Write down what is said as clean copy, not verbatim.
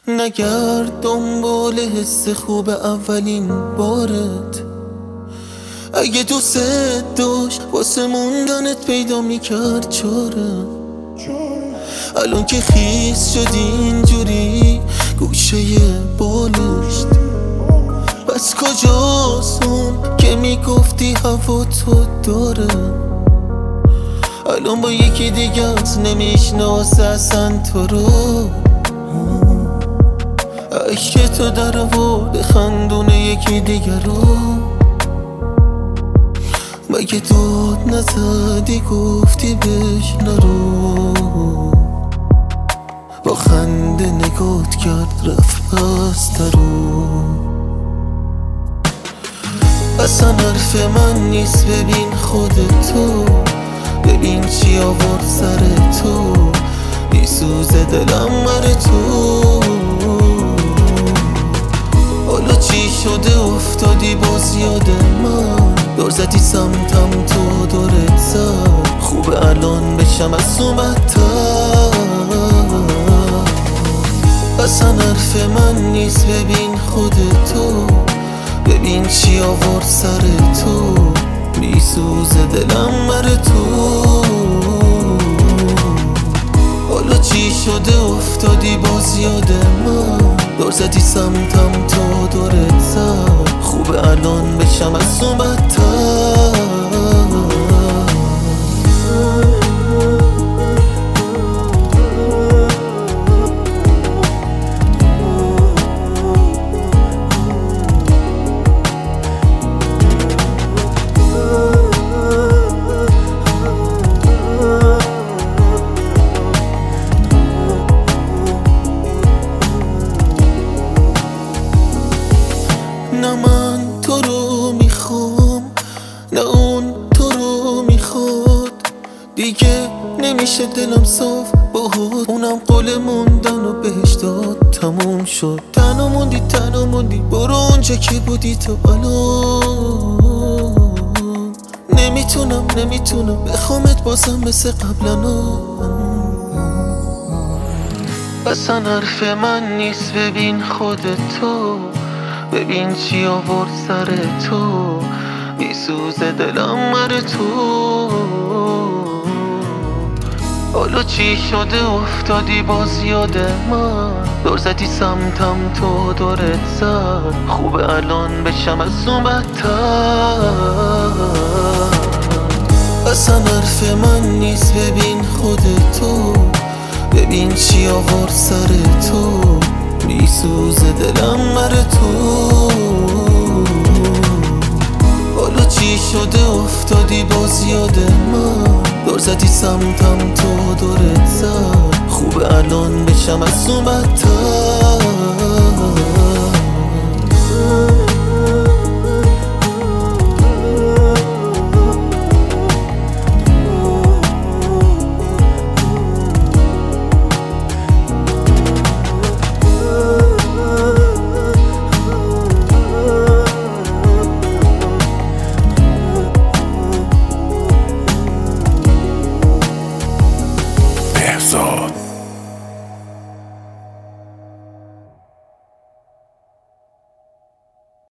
نگرد دنبال حس خوب اولین بارت. اگه دوست داشت واسه موندنت پیدا میکرد چاره. الان که خیس شدی اینجوری گوشه بالشت، بس کجاست اون که میگفتی هوا تو داره؟ الان با یکی دیگت نمیشناسه اصلا تو رو. عشق تو در آورد خندونه یکی دیگر رو. مگه داد نزدی گفتی بهش نرو؟ با خنده نگات کرد رفت پسترو. اصلا حرف من نیست ببین خودتو، ببین چی آورد سر تو. میسوزه دلم مر تو. حالا چی شده افتادی باز یاد من؟ دور زدی سمتم تو دورت زد. خوبه الان بشم از اون بدتر. اصلا حرف من نیست ببین خودتو، ببین چی آورد سر تو. میسوزه دلم مر تو. حالا چی شده افتادی باز یاد من؟ دور زدی سمتم تو دورت زد. خوبه الان بشم از اون بدتر. نه من تو رو میخوام نه اون تو رو میخواد. دیگه نمیشه دلم صاف باهات. اونم قول موندن و بهش داد. تموم شد تنها موندی برو اونجا که بودی تو الان. نمیتونم بخوامت بازم مثل قبلنا. اصلا حرف من نیست ببین خودتو، ببین چی آورد سر تو. میسوزه دلم مر تو. حالا چی شده افتادی باز یاد من؟ دور زدی سمتم تو دورت زد. خوبه الان بشم از اون بدتر. اصلا حرف من نیست ببین خودتو، ببین چی آورد سر تو. میسوزه دلم مر تو. حالا چی شده افتادی باز یاد من؟ دور زدی سمتم تو دورت زد. خوبه الان بشم از اون بدتر.